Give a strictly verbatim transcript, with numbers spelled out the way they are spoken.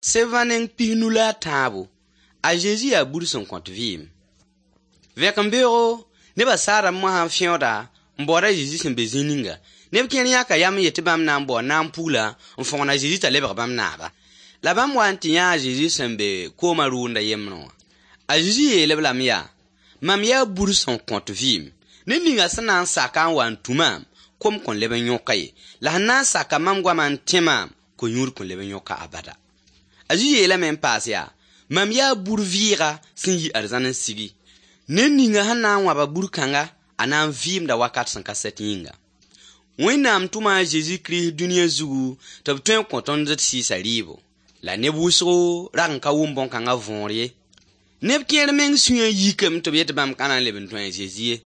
Sevanen pihnula tabo. A Jésus a bourre son compte vim. Vek un bureau, ne ba sara moi han fionda, mbora Jésus sen bezininga. Ne ken yaka yam yete bam na mbo na mpula, mfon na Jésus ta lebre bam na ba. La bam wanti ya Jésus sen be ko marunda yemno. A Jésus e lebla miya. Mam ya bourre son compte vim. Ne ninga sanan saka wan tumam, kom kon lebe nyokaye. La na saka mam gwa man temam, ko nyur kon lebe nyoka abada. A Jésus e la men passe ya. Mam ya bourre vira sin yi arzanan sigi. Ne ninga hana wa ba bourre kanga, anan vim da wakat san kaset yinga. Wẽnnaam tʋma Jésus Christ dũniyã zugu tɩ b tõe n kõ tõnd d sɩɩsa rɩɩbo la neb wʋsgo rag n ka wʋm bõn-kãngã võor ye. Neb kẽer meng sũyã yikame tɩ b yet bãmb ka na n leb n tõe a Jésus ye.